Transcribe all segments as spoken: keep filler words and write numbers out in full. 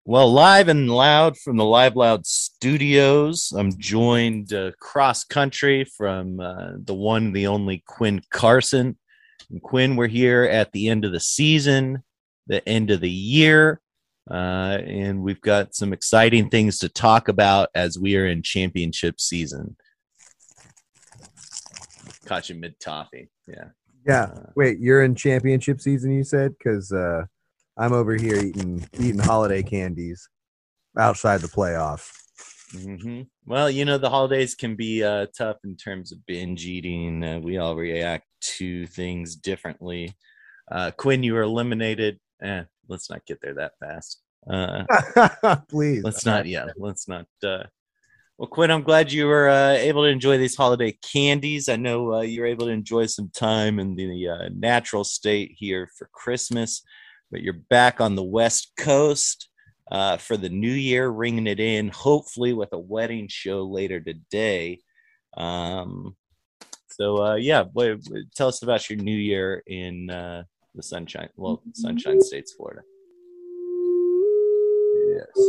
Well, live and loud from the Live Loud studios. I'm joined uh, cross country from uh, the one, the only Quinn Carson. And Quinn, we're here at the end of the season, the end of the year, uh, and we've got some exciting things to talk about as we are in championship season. Caught you mid toffee, yeah. Yeah. Uh, Wait, you're in championship season, you said? Because uh, I'm over here eating eating holiday candies outside the playoffs. Mm-hmm. Well, you know, the holidays can be uh, tough in terms of binge eating. Uh, we all react to things differently. Uh, Quinn, you were eliminated. Eh, let's not get there that fast. Uh, Please. let's not. Yeah, let's not. Uh... Well, Quinn, I'm glad you were uh, able to enjoy these holiday candies. I know uh, you were able to enjoy some time in the uh, natural state here for Christmas, but you're back on the West Coast. Uh, for the new year, ringing it in, hopefully with a wedding show later today. Um, so, uh, yeah, what, tell us about your new year in uh, the Sunshine, well, Sunshine States, Florida. Yes.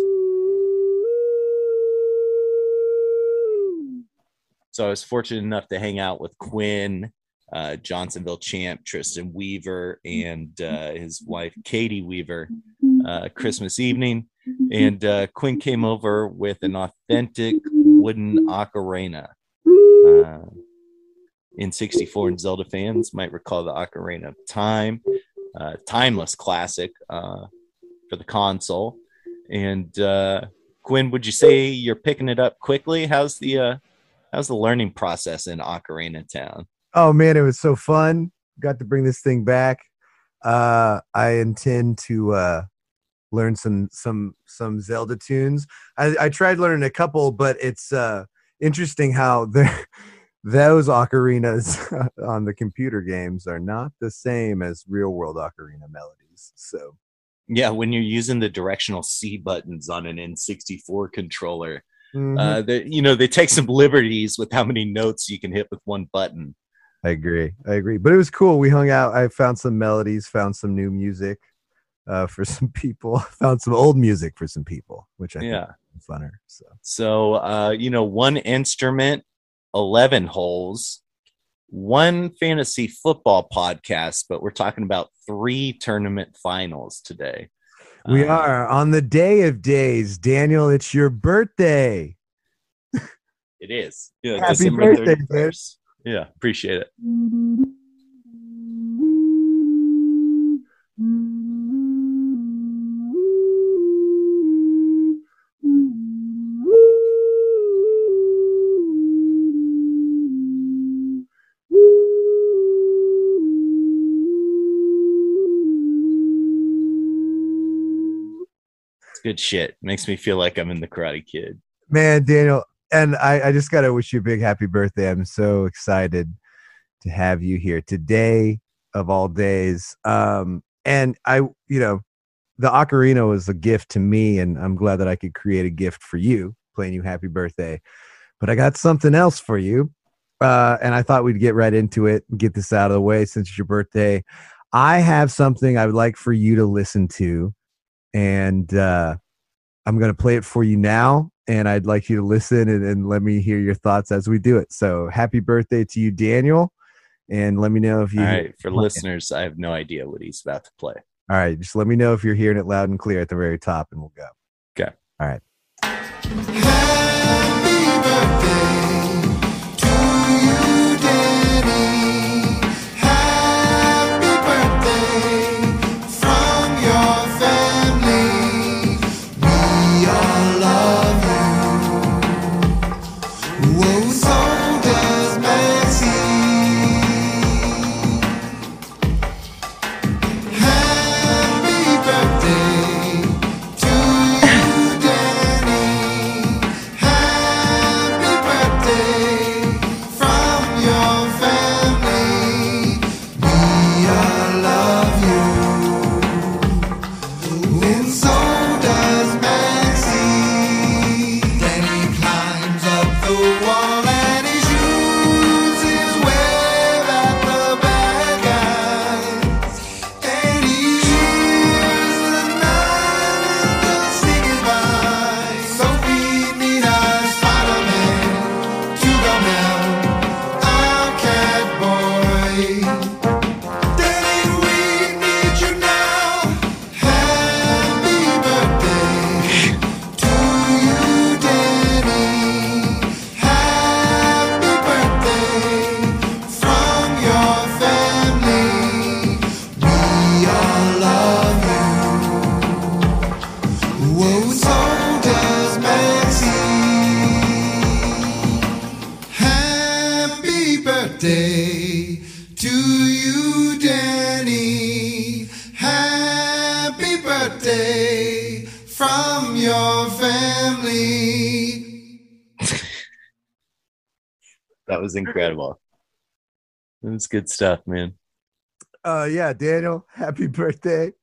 So I was fortunate enough to hang out with Quinn, uh, Johnsonville champ Tristan Weaver, and uh, his wife Katie Weaver uh, Christmas evening. And uh, Quinn came over with an authentic wooden ocarina. Uh, in sixty-four, and Zelda fans might recall the Ocarina of Time, uh, timeless classic uh, for the console. And uh, Quinn, would you say you're picking it up quickly? How's the uh, how's the learning process in Ocarina Town? Oh man, it was so fun. Got to bring this thing back. Uh, I intend to uh, learn some some some Zelda tunes. I, I tried learning a couple, but it's uh, interesting how those ocarinas on the computer games are not the same as real world ocarina melodies. So yeah, when you're using the directional C buttons on an N sixty-four controller, mm-hmm. uh, they, you know, they take some liberties with how many notes you can hit with one button. I agree. I agree. But it was cool. We hung out. I found some melodies, found some new music. Uh, for some people, found some old music for some people, which I yeah. think is funner. So, so uh, you know, one instrument, eleven holes, one fantasy football podcast, but we're talking about three tournament finals today. We uh, are on the day of days. Daniel, it's your birthday. It is. Yeah, Happy December birthday, thirty-first. Yeah, appreciate it. Good shit. Makes me feel like I'm in the Karate Kid. Man, Daniel, and I, I just got to wish you a big happy birthday. I'm so excited to have you here today of all days. Um, and I, you know, the ocarina was a gift to me, and I'm glad that I could create a gift for you, playing you happy birthday. But I got something else for you. Uh, and I thought we'd get right into it and get this out of the way since it's your birthday. I have something I would like for you to listen to. And uh, I'm going to play it for you now, and I'd like you to listen and, and let me hear your thoughts as we do it. So happy birthday to you, Daniel, and let me know if you... All right, for listeners, I have no idea what he's about to play. All right, just let me know if you're hearing it loud and clear at the very top, and we'll go. Okay. All right. Happy birthday to you, Danny. Happy birthday from your family. We all love you. Whoa, so does Maxie. Happy birthday to you, Danny. Happy from your family. That was incredible. It was good stuff, man. Uh, yeah, Daniel, happy birthday.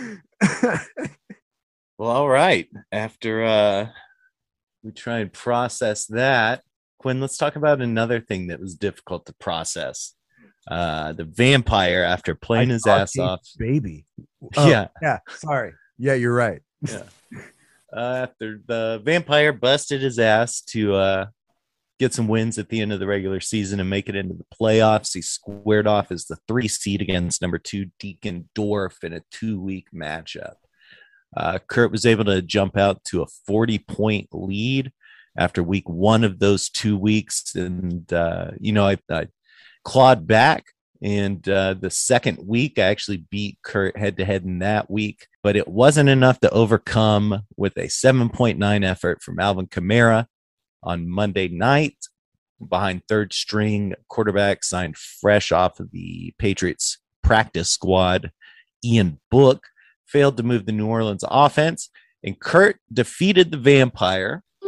Well, all right. After uh, we try and process that, Quinn, let's talk about another thing that was difficult to process. Uh, the vampire, after playing I his saw ass Kate's off. baby. Oh, Yeah. Yeah. Sorry. Yeah, you're right. Yeah. Uh, after the vampire busted his ass to uh, get some wins at the end of the regular season and make it into the playoffs, he squared off as the three seed against number two Deacon Dorff in a two-week matchup. Uh, Kurt was able to jump out to a forty-point lead after week one of those two weeks. And, uh, you know, I, I clawed back. And uh, the second week, I actually beat Kurt head-to-head in that week. But it wasn't enough to overcome with a seven point nine effort from Alvin Kamara on Monday night. Behind third string quarterback signed fresh off of the Patriots practice squad, Ian Book failed to move the New Orleans offense, and Kurt defeated the vampire for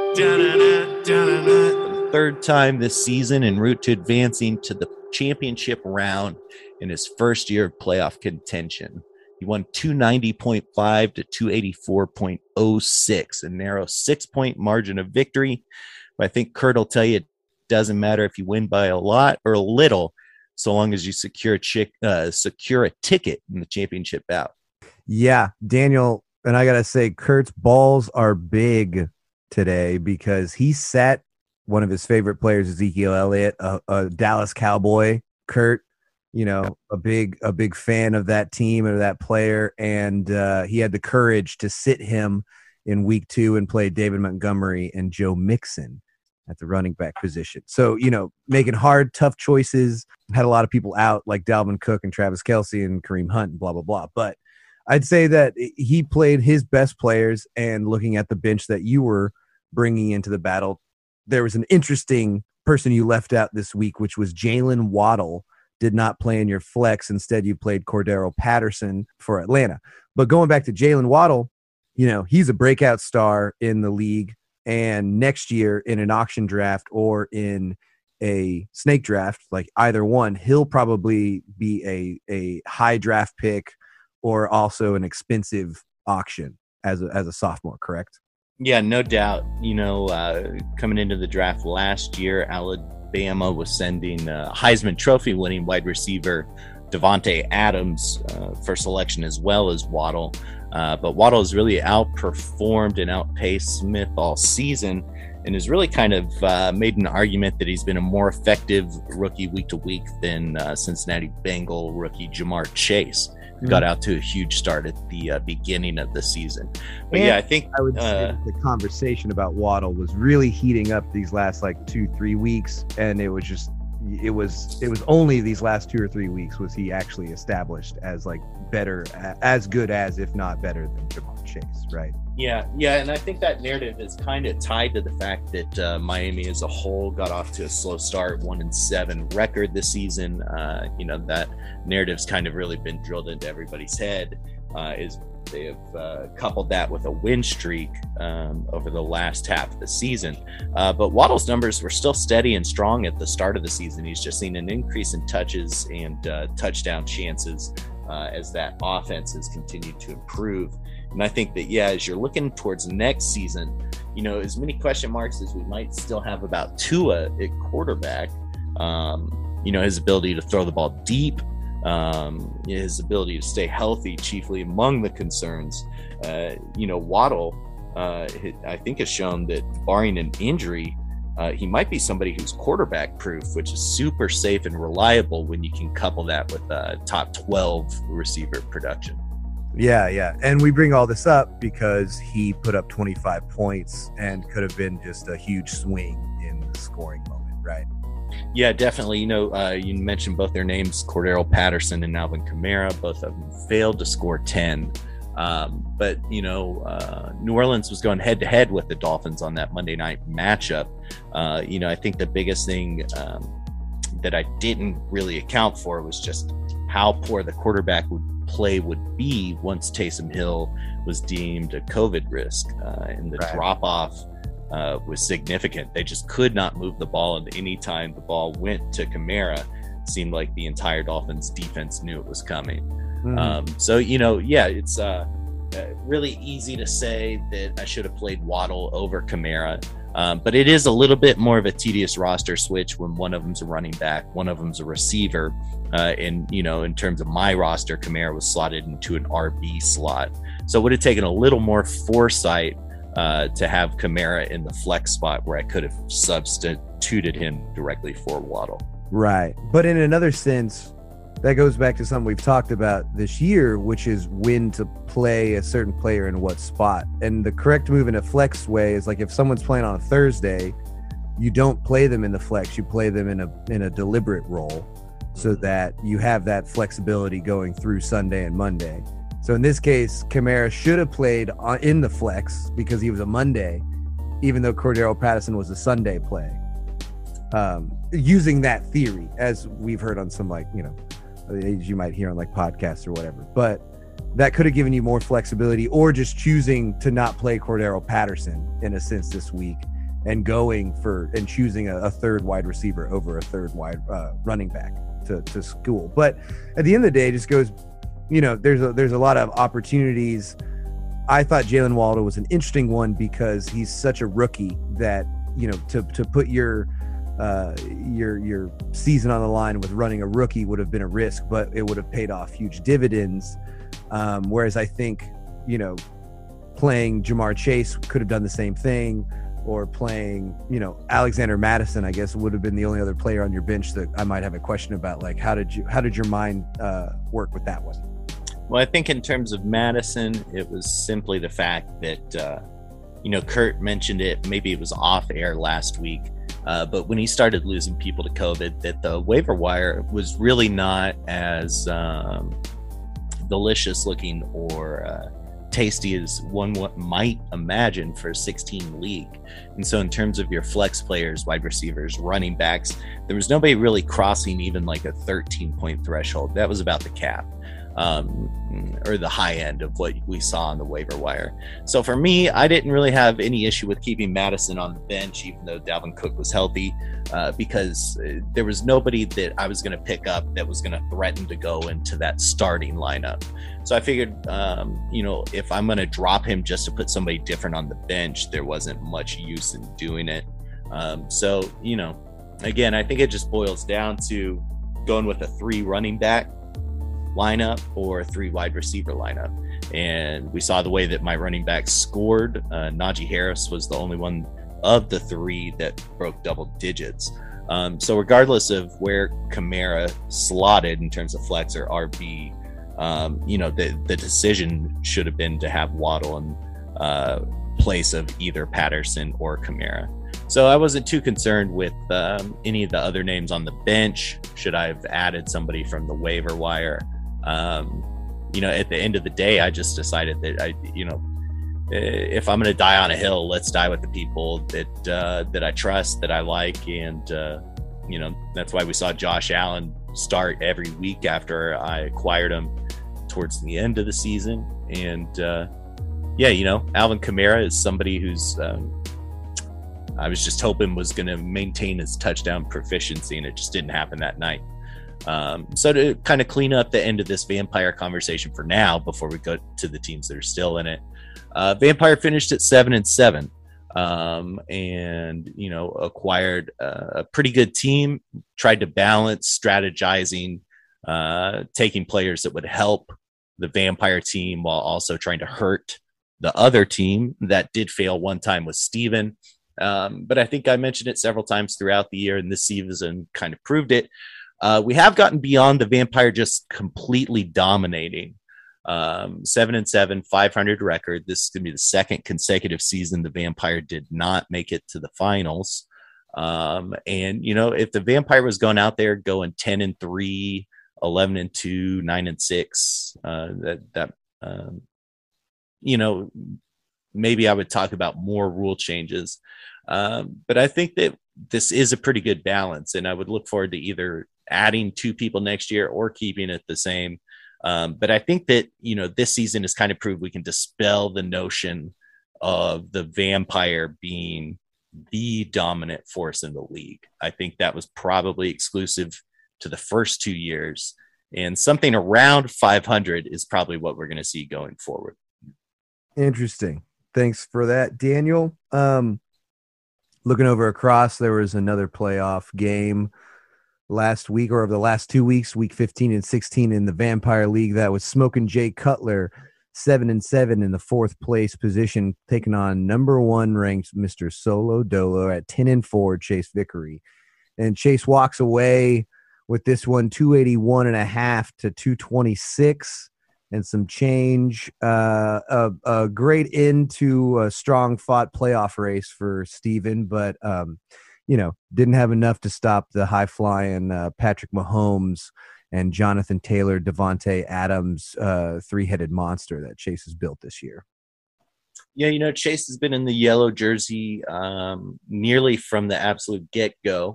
the third time this season en route to advancing to the championship round in his first year of playoff contention. He won two ninety point five to two eighty-four point oh six, a narrow six-point margin of victory. But I think Kurt will tell you it doesn't matter if you win by a lot or a little, so long as you secure a, chick, uh, secure a ticket in the championship bout. Yeah, Daniel, and I got to say, Kurt's balls are big today because he sat one of his favorite players, Ezekiel Elliott, a, a Dallas Cowboy. Kurt, you know, a big a big fan of that team and of that player, and uh, he had the courage to sit him in week two and play David Montgomery and Joe Mixon at the running back position. So, you know, making hard, tough choices, had a lot of people out like Dalvin Cook and Travis Kelce and Kareem Hunt and blah, blah, blah. But I'd say that he played his best players, and looking at the bench that you were bringing into the battle, there was an interesting person you left out this week, which was Jalen Waddle. Did not play in your flex. Instead, you played Cordero Patterson for Atlanta. But going back to Jalen Waddle, you know, he's a breakout star in the league. And next year in an auction draft or in a snake draft, like either one, he'll probably be a, a high draft pick or also an expensive auction as a, as a sophomore, correct? Yeah, no doubt. You know, uh, coming into the draft last year, Alabama was sending uh, Heisman Trophy winning wide receiver Devontae Adams uh, for selection, as well as Waddle. Uh, but Waddle has really outperformed and outpaced Smith all season, and has really kind of uh, made an argument that he's been a more effective rookie week to week than uh, Cincinnati Bengal rookie Jamar Chase. Got out to a huge start at the uh, beginning of the season. But and yeah, I think I would uh, say the conversation about Waddle was really heating up these last like two, three weeks. And it was just, it was, it was only these last two or three weeks was he actually established as like better, as good as, if not better than Jamar Chase, right? Yeah, yeah, and I think that narrative is kind of tied to the fact that uh, Miami as a whole got off to a slow start, one and seven record this season. Uh, you know, that narrative's kind of really been drilled into everybody's head. Uh, is they have uh, coupled that with a win streak um, over the last half of the season. Uh, but Waddle's numbers were still steady and strong at the start of the season. He's just seen an increase in touches and uh, touchdown chances uh, as that offense has continued to improve. And I think that, yeah, as you're looking towards next season, you know, as many question marks as we might still have about Tua at quarterback, um, you know, his ability to throw the ball deep, um, his ability to stay healthy, chiefly among the concerns. Uh, you know, Waddle, uh, I think, has shown that barring an injury, uh, he might be somebody who's quarterback proof, which is super safe and reliable when you can couple that with uh, top twelve receiver production. Yeah, yeah. And we bring all this up because he put up twenty-five points and could have been just a huge swing in the scoring moment, right? Yeah, definitely. You know, uh, you mentioned both their names, Cordero Patterson and Alvin Kamara. Both of them failed to score ten. Um, but, you know, uh, New Orleans was going head-to-head with the Dolphins on that Monday night matchup. Uh, you know, I think the biggest thing um, that I didn't really account for was just how poor the quarterback would play would be once Taysom Hill was deemed a COVID risk, uh, and the Right. drop off uh, was significant. They just could not move the ball, and any time the ball went to Kamara, it seemed like the entire Dolphins defense knew it was coming. Mhm. Um, so, you know, yeah, it's uh, uh, really easy to say that I should have played Waddle over Kamara. Um, but it is a little bit more of a tedious roster switch when one of them's a running back, one of them's a receiver. Uh, and, you know, in terms of my roster, Kamara was slotted into an R B slot. So it would have taken a little more foresight uh, to have Kamara in the flex spot where I could have substituted him directly for Waddle. Right. But in another sense, that goes back to something we've talked about this year, which is when to play a certain player in what spot. And the correct move in a flex way is like if someone's playing on a Thursday, you don't play them in the flex, you play them in a in a deliberate role so that you have that flexibility going through Sunday and Monday. So in this case, Kamara should have played on, in the flex because he was a Monday, even though Cordero Patterson was a Sunday play. Um, using that theory, as we've heard on some, like, you know, as you might hear on like podcasts or whatever, but that could have given you more flexibility, or just choosing to not play Cordero Patterson in a sense this week and going for and choosing a, a third wide receiver over a third wide uh, running back to, to school. But at the end of the day, it just goes, you know, there's a, there's a lot of opportunities. I thought Jalen Waddle was an interesting one because he's such a rookie that, you know, to, to put your, uh, your, your season on the line with running a rookie would have been a risk, but it would have paid off huge dividends. Um, whereas I think, you know, playing Jamar Chase could have done the same thing, or playing, you know, Alexander Madison, I guess, would have been the only other player on your bench that I might have a question about. Like, how did you, how did your mind uh, work with that one? Well, I think in terms of Madison, it was simply the fact that, uh, you know, Kurt mentioned it, maybe it was off air last week, uh, but when he started losing people to COVID, that the waiver wire was really not as um, delicious looking or uh, tasty as one might imagine for a sixteen league. And so in terms of your flex players, wide receivers, running backs, there was nobody really crossing even like a thirteen point threshold. That was about the cap, um, or the high end of what we saw on the waiver wire. So for me, I didn't really have any issue with keeping Madison on the bench, even though Dalvin Cook was healthy, uh, because there was nobody that I was going to pick up that was going to threaten to go into that starting lineup. So I figured, um, you know, if I'm going to drop him just to put somebody different on the bench, there wasn't much use in doing it. Um, so, you know, again, I think it just boils down to going with a three running back lineup or a three wide receiver lineup. And we saw the way that my running backs scored. Uh, Najee Harris was the only one of the three that broke double digits. Um, so regardless of where Kamara slotted in terms of flex or R B, um, you know, the, the decision should have been to have Waddle in uh, place of either Patterson or Kamara. So I wasn't too concerned with um, any of the other names on the bench. Should I have added somebody from the waiver wire? Um, you know, at the end of the day, I just decided that I, you know, if I'm going to die on a hill, let's die with the people that uh, that I trust, that I like, and uh, you know, that's why we saw Josh Allen start every week after I acquired him towards the end of the season. And uh, yeah, you know, Alvin Kamara is somebody who's um, I was just hoping was going to maintain his touchdown proficiency, and it just didn't happen that night. Um, so to kind of clean up the end of this Vampire conversation for now, before we go to the teams that are still in it, uh, Vampire finished at seven and seven, um, and you know, acquired uh, a pretty good team. Tried to balance strategizing, uh, taking players that would help the Vampire team while also trying to hurt the other team. That did fail one time with Steven. Um, but I think I mentioned it several times throughout the year, and this season kind of proved it. Uh, we have gotten beyond the Vampire just completely dominating. Um, seven and seven, five hundred record. This is going to be the second consecutive season the Vampire did not make it to the finals. Um, and, you know, if the Vampire was going out there going ten and three, eleven and two, nine and six, uh, that, that, um, you know, maybe I would talk about more rule changes. Um, but I think that this is a pretty good balance, and I would look forward to either adding two people next year or keeping it the same. Um, but I think that, you know, this season has kind of proved we can dispel the notion of the vampire being the dominant force in the league. I think that was probably exclusive to the first two years, and something around five hundred is probably what we're going to see going forward. Interesting. Thanks for that, Daniel. Um, looking over across, there was another playoff game last week, or over the last two weeks, week fifteen and sixteen in the Vampire League. That was Smoking Jay Cutler, seven and seven in the fourth place position, taking on number one ranked Mister Solo Dolo at ten and four, Chase Vickery. And Chase walks away with this one, two eighty-one and a half to two twenty-six and some change. Uh, a, a great end to a strong fought playoff race for Steven, but um, you know, didn't have enough to stop the high flying uh, Patrick Mahomes and Jonathan Taylor, Devontae Adams, uh, three-headed monster that Chase has built this year. Yeah, you know, Chase has been in the yellow jersey um, nearly from the absolute get-go,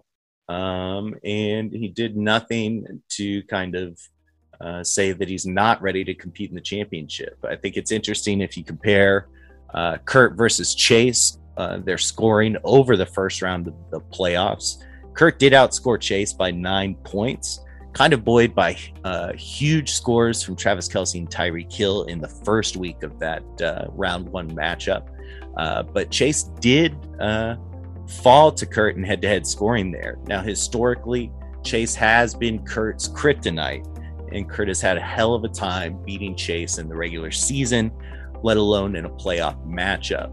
um, and he did nothing to kind of uh, say that he's not ready to compete in the championship. I think it's interesting if you compare uh, Kurt versus Chase, uh, their scoring over the first round of the playoffs. Kurt did outscore Chase by nine points, kind of buoyed by uh, huge scores from Travis Kelce and Tyreek Hill in the first week of that uh, round one matchup. Uh, but Chase did uh, fall to Kurt in head-to-head scoring there. Now, historically, Chase has been Kurt's kryptonite, and Kurt has had a hell of a time beating Chase in the regular season, let alone in a playoff matchup.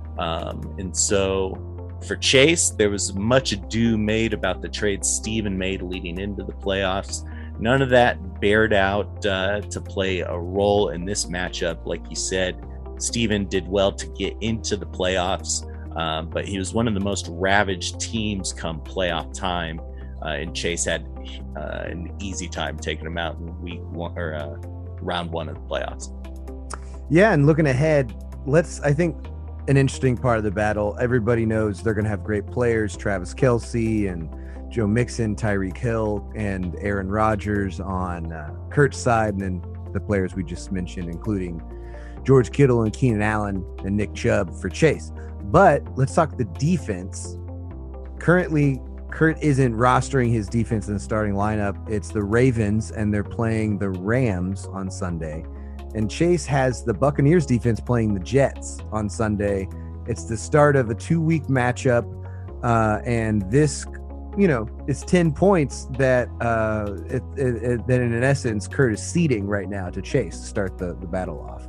Um, and so for Chase, there was much ado made about the trade Steven made leading into the playoffs. None of that bared out uh, to play a role in this matchup. Like you said, Steven did well to get into the playoffs, um, but he was one of the most ravaged teams come playoff time, uh, and Chase had uh, an easy time taking him out in week one or uh, round one of the playoffs. Yeah, and looking ahead, let's, I think, an interesting part of the battle. Everybody knows they're going to have great players, Travis Kelce and Joe Mixon, Tyreek Hill, and Aaron Rodgers on uh, Kurt's side, and then the players we just mentioned, including George Kittle and Keenan Allen and Nick Chubb for Chase. But let's talk the defense. Currently, Kurt isn't rostering his defense in the starting lineup. It's the Ravens, and they're playing the Rams on Sunday. And Chase has the Buccaneers defense playing the Jets on Sunday. It's the start of a two-week matchup, uh, and this, you know, is ten points that uh, it, it, it, that in essence Kurt is seeding right now to Chase to start the, the battle off.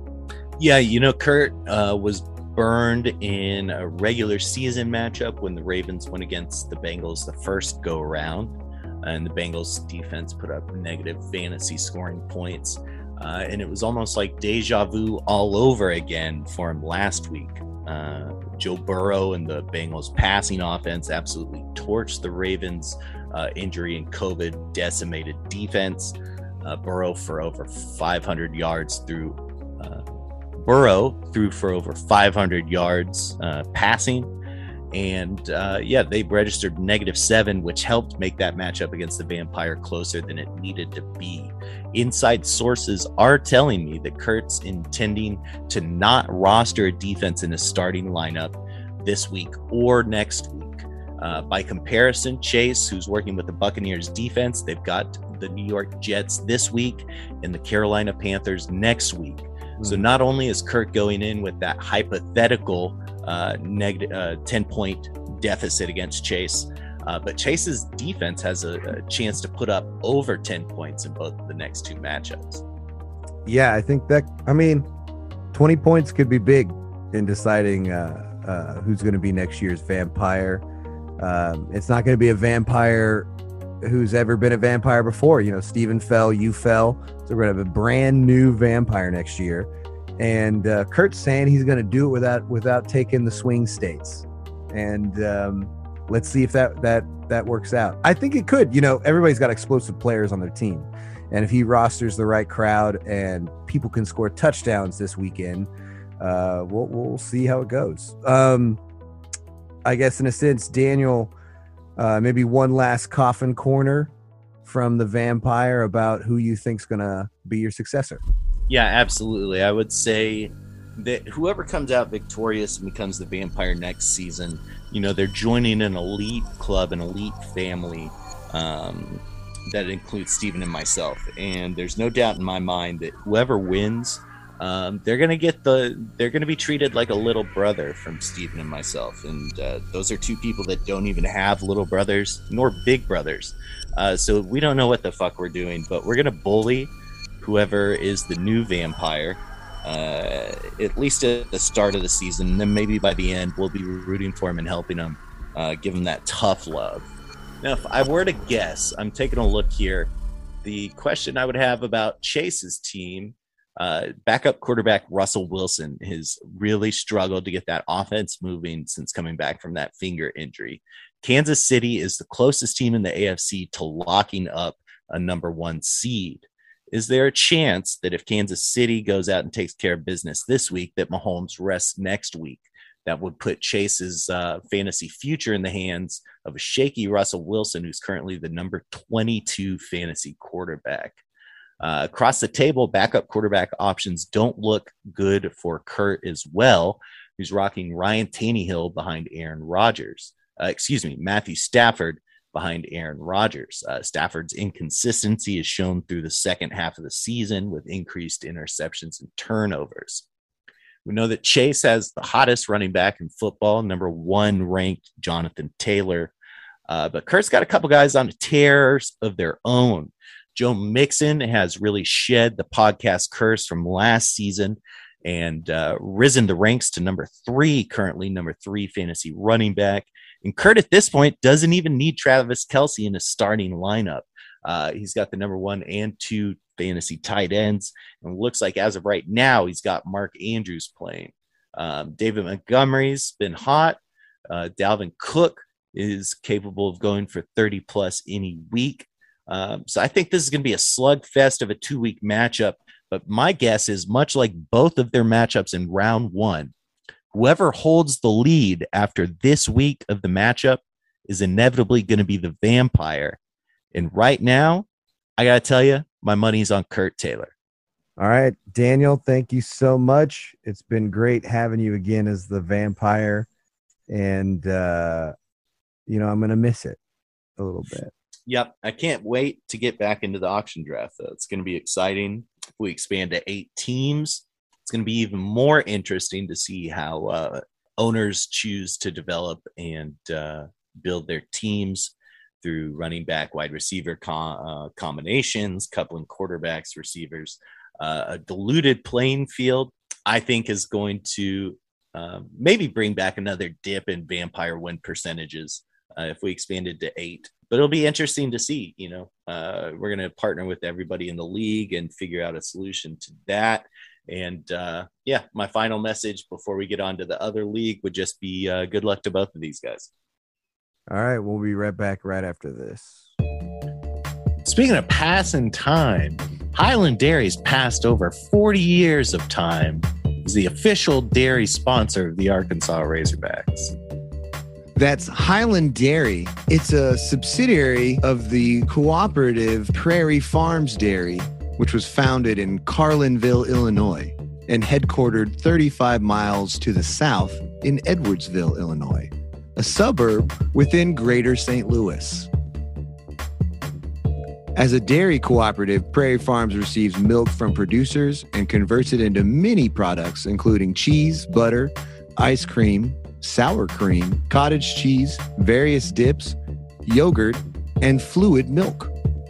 Yeah, you know, Kurt uh, was burned in a regular season matchup when the Ravens went against the Bengals the first go-around, and the Bengals defense put up negative fantasy scoring points. Uh, and it was almost like deja vu all over again for him last week. Uh, Joe Burrow and the Bengals passing offense absolutely torched the Ravens' uh, injury and COVID decimated defense. Uh, Burrow for over five hundred yards through. Uh, Burrow threw for over five hundred yards uh, passing. And uh, yeah, they registered negative seven, which helped make that matchup against the Vampire closer than it needed to be. Inside sources are telling me that Kurt's intending to not roster a defense in a starting lineup this week or next week. Uh, by comparison, Chase, who's working with the Buccaneers defense, they've got the New York Jets this week and the Carolina Panthers next week. Mm-hmm. So not only is Kurt going in with that hypothetical uh, negative uh, ten point deficit against Chase, Uh, but Chase's defense has a, a chance to put up over ten points in both of the next two matchups. Yeah, I think that, I mean, twenty points could be big in deciding uh, uh, who's going to be next year's vampire. Um, it's not going to be a vampire who's ever been a vampire before. You know, Steven fell, you fell. So we're going to have a brand new vampire next year. And uh, Kurt's saying he's going to do it without without taking the swing states. And um, let's see if that that that works out. I think it could. You know, everybody's got explosive players on their team, and if he rosters the right crowd and people can score touchdowns this weekend, uh, we'll we'll see how it goes. Um, I guess in a sense, Daniel, uh, maybe one last coffin corner from the vampire about who you think's gonna be your successor. Yeah, absolutely. I would say that whoever comes out victorious and becomes the vampire next season, you know, they're joining an elite club, an elite family um, that includes Steven and myself. And there's no doubt in my mind that whoever wins, um, they're going to get the, they're going to be treated like a little brother from Steven and myself. And uh, those are two people that don't even have little brothers nor big brothers. Uh, so we don't know what the fuck we're doing, but we're going to bully whoever is the new vampire. Uh, at least at the start of the season, and then maybe by the end we'll be rooting for him and helping him, uh, give him that tough love. Now, if I were to guess, I'm taking a look here. The question I would have about Chase's team, uh, backup quarterback Russell Wilson has really struggled to get that offense moving since coming back from that finger injury. Kansas City is the closest team in the A F C to locking up a number one seed. Is there a chance that if Kansas City goes out and takes care of business this week, that Mahomes rests next week? That would put Chase's uh, fantasy future in the hands of a shaky Russell Wilson, who's currently the number twenty-two fantasy quarterback. Uh, across the table, backup quarterback options don't look good for Kurt as well, who's rocking Ryan Tannehill behind Aaron Rodgers. Uh, excuse me, Matthew Stafford behind Aaron Rodgers. Uh, Stafford's inconsistency is shown through the second half of the season with increased interceptions and turnovers. We know that Chase has the hottest running back in football, number one ranked Jonathan Taylor. Uh, but Kurt's got a couple guys on tears of their own. Joe Mixon has really shed the podcast curse from last season and uh, risen the ranks to number three, currently number three fantasy running back. And Kurt at this point doesn't even need Travis Kelce in his starting lineup. Uh, he's got the number one and two fantasy tight ends. And looks like as of right now, he's got Mark Andrews playing. Um, David Montgomery's been hot. Uh, Dalvin Cook is capable of going for thirty plus any week. Um, so I think this is going to be a slugfest of a two-week matchup. But my guess is much like both of their matchups in round one, whoever holds the lead after this week of the matchup is inevitably going to be the vampire. And right now, I got to tell you, my money's on Kurt Taylor. All right, Daniel, thank you so much. It's been great having you again as the vampire. And, uh, you know, I'm going to miss it a little bit. Yep. I can't wait to get back into the auction draft, though. It's going to be exciting. If we expand to eight teams, it's going to be even more interesting to see how uh, owners choose to develop and uh, build their teams through running back, wide receiver com- uh, combinations, coupling quarterbacks, receivers. Uh, a diluted playing field, I think, is going to uh, maybe bring back another dip in vampire win percentages uh, if we expanded to eight. But it'll be interesting to see. You know, uh, we're going to partner with everybody in the league and figure out a solution to that. And uh, yeah, my final message before we get on to the other league would just be uh, good luck to both of these guys. All right, we'll be right back right after this. Speaking of passing time, Highland Dairy's passed over forty years of time as the official dairy sponsor of the Arkansas Razorbacks. That's Highland Dairy. It's a subsidiary of the cooperative Prairie Farms Dairy, which was founded in Carlinville, Illinois, and headquartered thirty-five miles to the south in Edwardsville, Illinois, a suburb within Greater Saint Louis. As a dairy cooperative, Prairie Farms receives milk from producers and converts it into many products, including cheese, butter, ice cream, sour cream, cottage cheese, various dips, yogurt, and fluid milk.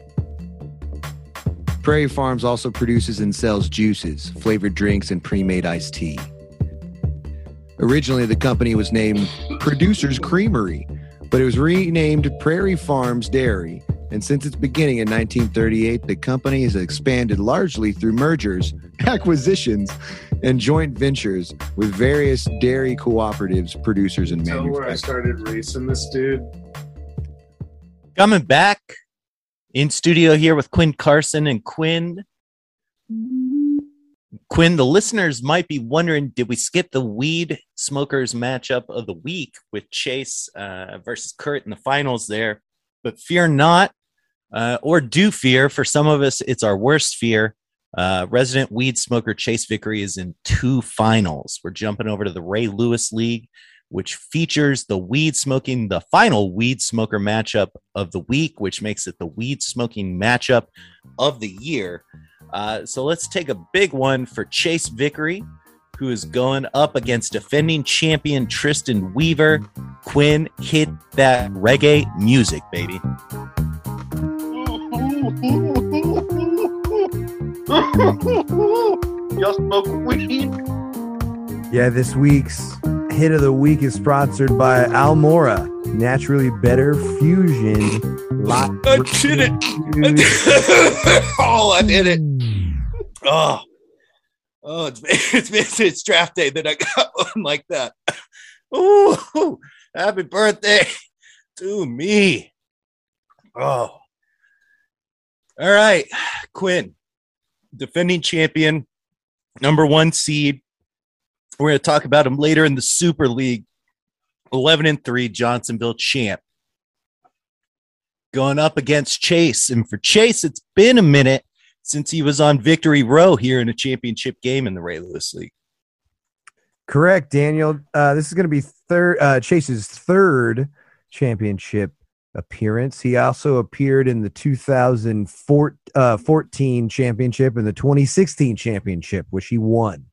Prairie Farms also produces and sells juices, flavored drinks, and pre-made iced tea. Originally, the company was named Producers Creamery, but it was renamed Prairie Farms Dairy. And since its beginning in nineteen thirty-eight, the company has expanded largely through mergers, acquisitions, and joint ventures with various dairy cooperatives, producers, and Tell manufacturers. where I started racing this dude. Coming back in studio here with Quinn Carson and Quinn. Quinn, the listeners might be wondering, did we skip the weed smokers matchup of the week with Chase uh, versus Kurt in the finals there? But fear not, uh, or do fear. For some of us, it's our worst fear. Uh, resident weed smoker Chase Vickery is in two finals. We're jumping over to the Ray Lewis League, which features the weed smoking, the final weed smoker matchup of the week, which makes it the weed smoking matchup of the year. Uh, so let's take a big one for Chase Vickery, who is going up against defending champion Tristan Weaver. Quinn, hit that reggae music, baby. Y'all smoke weed? Yeah, this week's hit of the week is sponsored by Almora, naturally better fusion. I did it. Oh, I did it. Oh, oh, it's it's it's, it's draft day that I got one like that. Oh, happy birthday to me. Oh, all right, Quinn, defending champion, number one seed. We're going to talk about him later in the Super League. eleven and three, Johnsonville champ. Going up against Chase. And for Chase, it's been a minute since he was on Victory Row here in a championship game in the Ray Lewis League. Correct, Daniel. Uh, this is going to be third uh, Chase's third championship appearance. He also appeared in the two thousand fourteen championship and the twenty sixteen championship, which he won.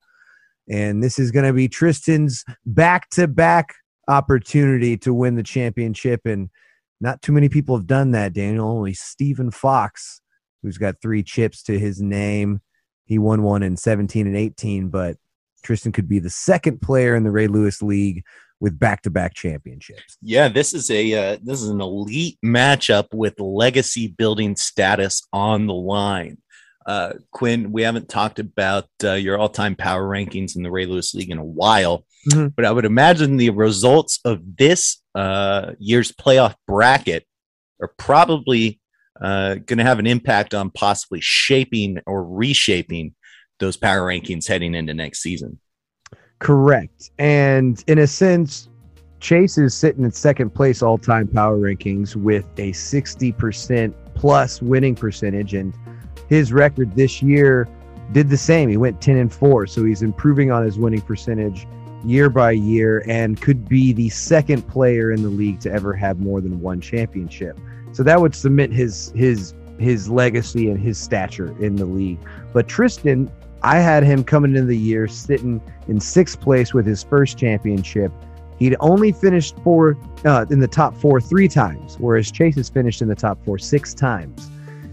And this is going to be Tristan's back-to-back opportunity to win the championship. And not too many people have done that, Daniel. Only Stephen Fox, who's got three chips to his name. He won one in seventeen and eighteen, but Tristan could be the second player in the Ray Lewis League with back-to-back championships. Yeah, this is a uh, this is an elite matchup with legacy building status on the line. Uh, Quinn, we haven't talked about uh, your all-time power rankings in the Ray Lewis League in a while, mm-hmm. but I would imagine the results of this uh, year's playoff bracket are probably uh, going to have an impact on possibly shaping or reshaping those power rankings heading into next season. Correct. And in a sense, Chase is sitting in second place all-time power rankings with a sixty percent plus winning percentage, and his record this year did the same. He went ten and four, so he's improving on his winning percentage year by year and could be the second player in the league to ever have more than one championship. So that would cement his his his legacy and his stature in the league. But Tristan, I had him coming into the year sitting in sixth place with his first championship. He'd only finished four uh, in the top four three times, whereas Chase has finished in the top four six times.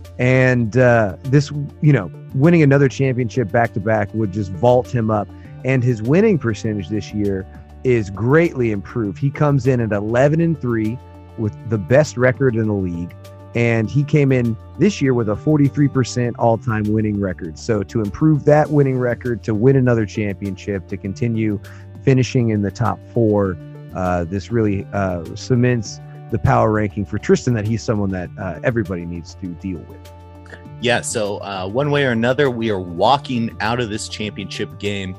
And uh, this, you know, winning another championship back-to-back would just vault him up. And his winning percentage this year is greatly improved. He comes in at eleven and three with the best record in the league. And he came in this year with a forty-three percent all-time winning record. So to improve that winning record, to win another championship, to continue finishing in the top four, uh, this really uh, cements the power ranking for Tristan that he's someone that uh, everybody needs to deal with. Yeah, so uh, one way or another, we are walking out of this championship game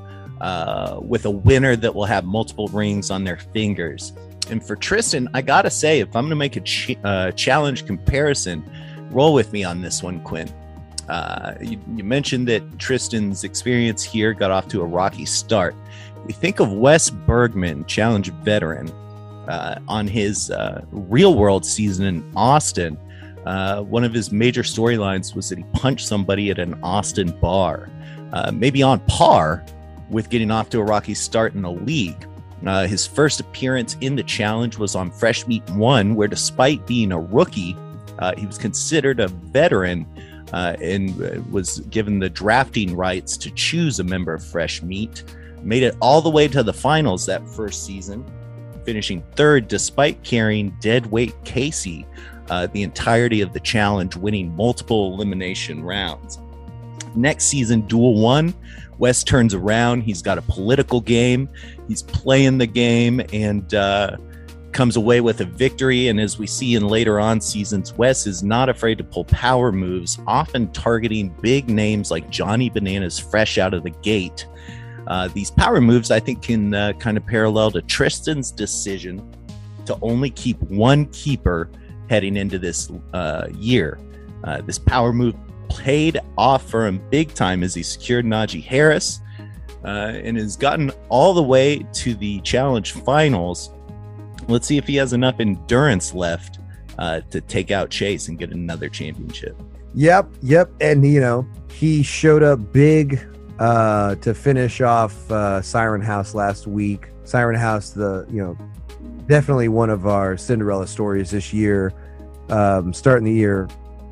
uh, with a winner that will have multiple rings on their fingers. And for Tristan, I got to say, if I'm going to make a ch- uh, challenge comparison, roll with me on this one, Quinn. Uh, you, you mentioned that Tristan's experience here got off to a rocky start. We think of Wes Bergman, challenge veteran, uh, on his uh, real-world season in Austin. Uh, one of his major storylines was that he punched somebody at an Austin bar, uh, maybe on par with getting off to a rocky start in the league. Uh, his first appearance in the challenge was on Fresh Meat one, where despite being a rookie, uh, he was considered a veteran uh, and was given the drafting rights to choose a member of Fresh Meat. Made it all the way to the finals that first season, finishing third despite carrying deadweight Casey uh, the entirety of the challenge, winning multiple elimination rounds. Next season, Duel one, Wes turns around. He's got a political game. He's playing the game and uh, comes away with a victory. And as we see in later on seasons, Wes is not afraid to pull power moves, often targeting big names like Johnny Bananas fresh out of the gate. Uh, these power moves, I think, can uh, kind of parallel to Tristan's decision to only keep one keeper heading into this uh, year. Uh, this power move paid off for him big time as he secured Najee Harris uh, and has gotten all the way to the Challenge Finals. Let's see if he has enough endurance left uh, to take out Chase and get another championship. Yep, yep. And, you know, he showed up big uh, to finish off uh, Siren House last week. Siren House, the, you know, definitely one of our Cinderella stories this year. Um, starting the year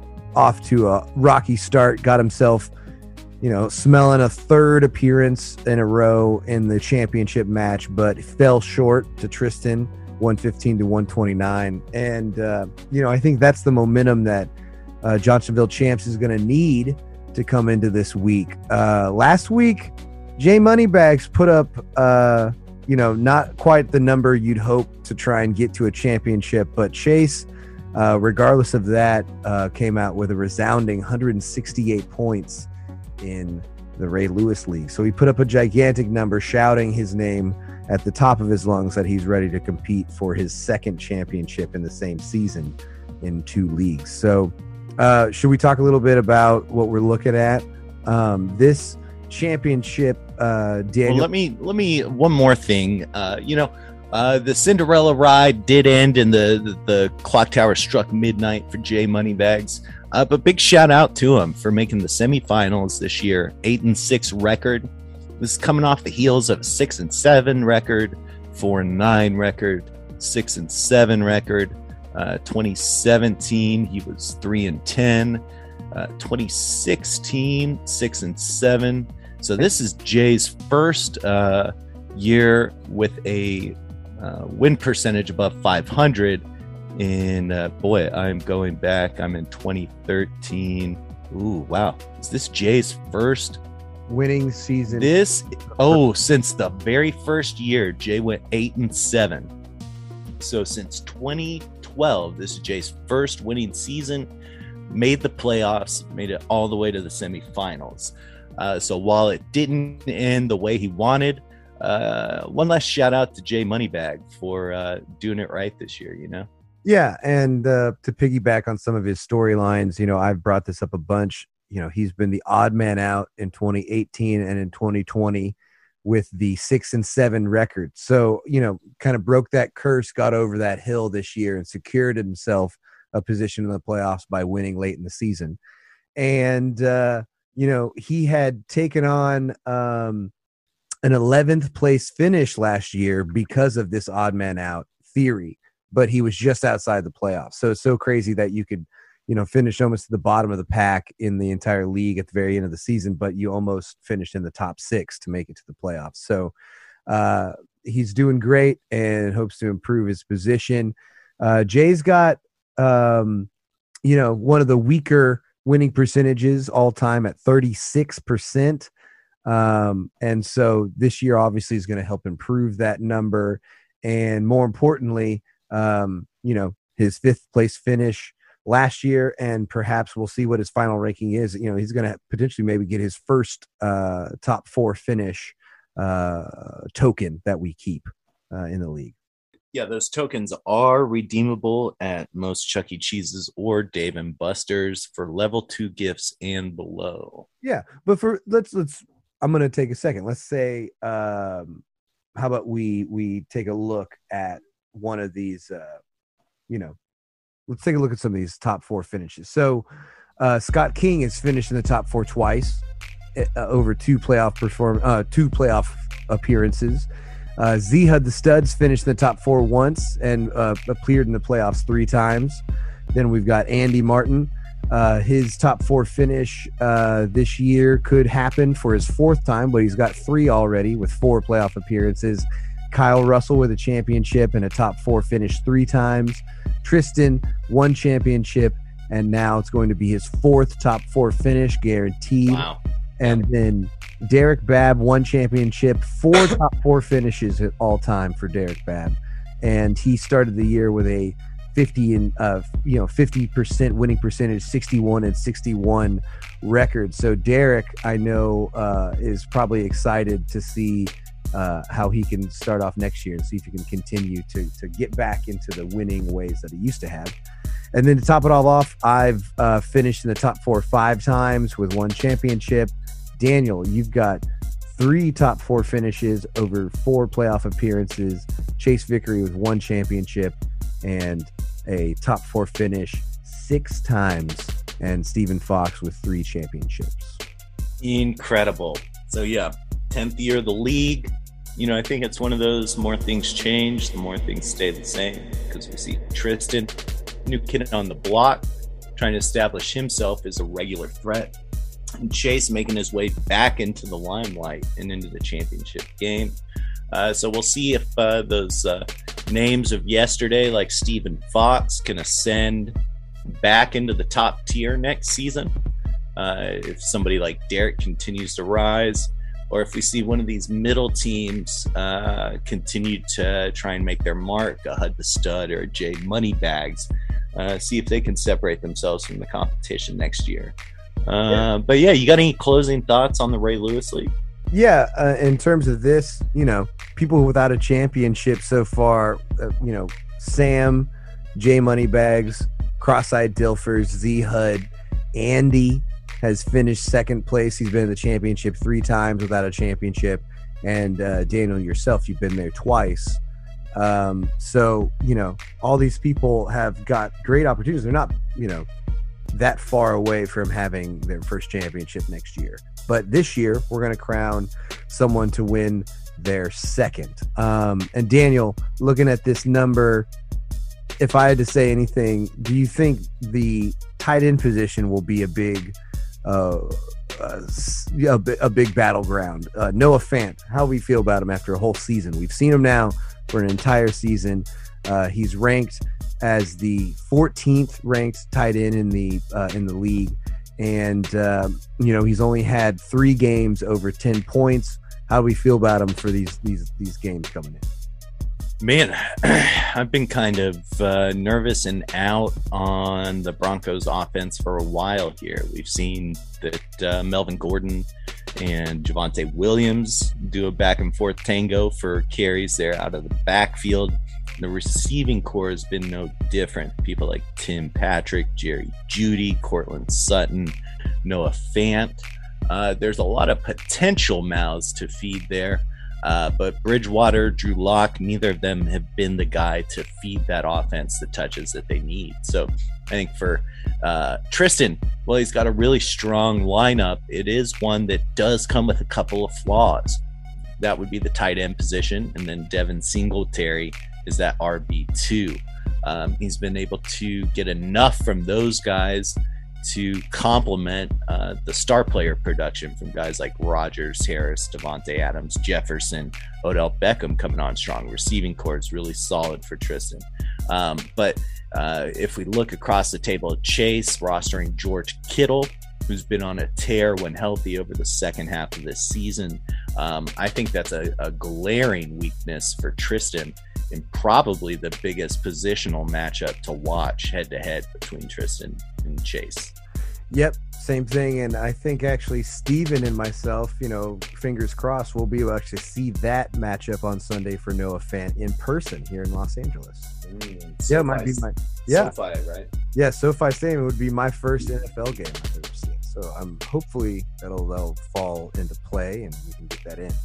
off to a rocky start, got himself, you know, smelling a third appearance in a row in the championship match, but fell short to Tristan, one fifteen to one twenty-nine. And, uh, you know, I think that's the momentum that uh, Johnsonville Champs is going to need to come into this week. Uh, last week, Jay Moneybags put up, uh, you know, not quite the number you'd hope to try and get to a championship, but Chase, uh, regardless of that, uh, came out with a resounding one hundred sixty-eight points in the Ray Lewis League. So he put up a gigantic number, shouting his name at the top of his lungs that he's ready to compete for his second championship in the same season in two leagues. So uh, should we talk a little bit about what we're looking at? Um, this championship, uh, Daniel. Well, let me, let me, one more thing. Uh, you know, uh, the Cinderella ride did end and the, the, the clock tower struck midnight for Jay Moneybags. Uh, but big shout out to him for making the semifinals this year, eight and six record. This is coming off the heels of a six and seven record, four and nine record, six and seven record. Uh, twenty seventeen, he was three and ten. Uh, twenty sixteen, six and seven. So this is Jay's first uh, year with a uh, win percentage above five hundred. And uh, boy, I'm going back. I'm in twenty thirteen. Ooh, wow. Is this Jay's first winning season? This, oh, since the very first year, Jay went eight and seven. So since twenty twelve, this is Jay's first winning season. Made the playoffs, made it all the way to the semifinals. Uh, so while it didn't end the way he wanted, uh, one last shout out to Jay Moneybag for uh, doing it right this year, you know? Yeah, and uh, to piggyback on some of his storylines, you know, I've brought this up a bunch. You know, he's been the odd man out in twenty eighteen and in twenty twenty with the six and seven record. So, you know, kind of broke that curse, got over that hill this year and secured himself a position in the playoffs by winning late in the season. And, uh, you know, he had taken on um, an eleventh place finish last year because of this odd man out theory, but he was just outside the playoffs. So it's so crazy that you could, you know, finish almost at the bottom of the pack in the entire league at the very end of the season, but you almost finished in the top six to make it to the playoffs. So uh, he's doing great and hopes to improve his position. Uh, Jay's got, um, you know, one of the weaker winning percentages all time at thirty-six percent. Um, and so this year obviously is going to help improve that number. And more importantly, um, you know, his fifth place finish last year, and perhaps we'll see what his final ranking is. You know, he's going to potentially maybe get his first uh, top four finish uh, token that we keep uh, in the league. Yeah, those tokens are redeemable at most Chuck E. Cheese's or Dave and Buster's for level two gifts and below. Yeah, but for let's let's I'm going to take a second. Let's say, um, how about we we take a look at one of these, uh, you know, let's take a look at some of these top four finishes. So uh, Scott King has finished in the top four twice uh, over two playoff perform uh, two playoff appearances. Uh, Z-Hud the Studs finished in the top four once and uh, appeared in the playoffs three times. Then we've got Andy Martin. Uh, his top four finish uh, this year could happen for his fourth time, but he's got three already with four playoff appearances. Kyle Russell with a championship and a top four finish three times. Tristan, one championship, and now it's going to be his fourth top four finish, guaranteed. Wow. And then Derek Babb, one championship, four top four finishes at all time for Derek Babb. And he started the year with a fifty and uh, you know, fifty percent winning percentage, sixty-one and sixty-one record. So Derek, I know, uh, is probably excited to see uh, how he can start off next year and see if he can continue to to get back into the winning ways that he used to have. And then to top it all off, I've uh, finished in the top four five times with one championship. Daniel, you've got three top four finishes over four playoff appearances. Chase Vickery with one championship and a top four finish six times. And Stephen Fox with three championships. Incredible. So, yeah, tenth year of the league. You know, I think it's one of those more things change, the more things stay the same. Because we see Tristan, new kid on the block, trying to establish himself as a regular threat. And Chase making his way back into the limelight and into the championship game. Uh, so we'll see if uh, those uh, names of yesterday, like Stephen Fox, can ascend back into the top tier next season. Uh, if somebody like Derek continues to rise, or if we see one of these middle teams uh, continue to try and make their mark, a Hud the Stud or a Jay Moneybags, uh, see if they can separate themselves from the competition next year. Uh, yeah. But yeah, you got any closing thoughts on the Ray Lewis League? Yeah, uh, in terms of this, you know, people without a championship so far, uh, you know, Sam, Jay Moneybags, Cross-Eyed Dilfers, Z Hud, Andy has finished second place. He's been in the championship three times without a championship. And uh, Daniel, yourself, you've been there twice. Um, so, you know, all these people have got great opportunities. They're not, you know, that far away from having their first championship next year. But this year, we're going to crown someone to win their second. Um, and Daniel, looking at this number, if I had to say anything, do you think the tight end position will be a big uh, uh, a, a big battleground? Uh, Noah Fant, how we feel about him after a whole season? We've seen him now for an entire season. Uh, he's ranked as the fourteenth ranked tight end in the uh, in the league, and uh, you know he's only had three games over ten points. How do we feel about him for these these these games coming in? Man, I've been kind of uh, nervous and out on the Broncos offense for a while here. We've seen that uh, Melvin Gordon and Javonte Williams do a back and forth tango for carries there out of the backfield. The receiving core has been no different. People like Tim Patrick, Jerry Jeudy, Cortland Sutton, Noah Fant. Uh, there's a lot of potential mouths to feed there. Uh, but Bridgewater, Drew Lock, neither of them have been the guy to feed that offense the touches that they need. So I think for uh, Tristan, well, he's got a really strong lineup. It is one that does come with a couple of flaws. That would be the tight end position. And then Devin Singletary is that R B two. Um, he's been able to get enough from those guys to complement uh, the star player production from guys like Rodgers, Harris, Devontae Adams, Jefferson, Odell Beckham coming on strong. Receiving core is really solid for Tristan. Um, but uh, if we look across the table at Chase, rostering George Kittle, who's been on a tear when healthy over the second half of this season, um, I think that's a, a glaring weakness for Tristan and probably the biggest positional matchup to watch head-to-head between Tristan and Chase. Yep, same thing. And I think actually Steven and myself, you know, fingers crossed, we'll be able to actually see that matchup on Sunday for Noah Fant in person here in Los Angeles. Mm, yeah, it might be my yeah, SoFi, right? Yeah, SoFi Stadium would be my first N F L game I've ever seen. So I'm hopefully that'll that'll fall into play and we can get that in.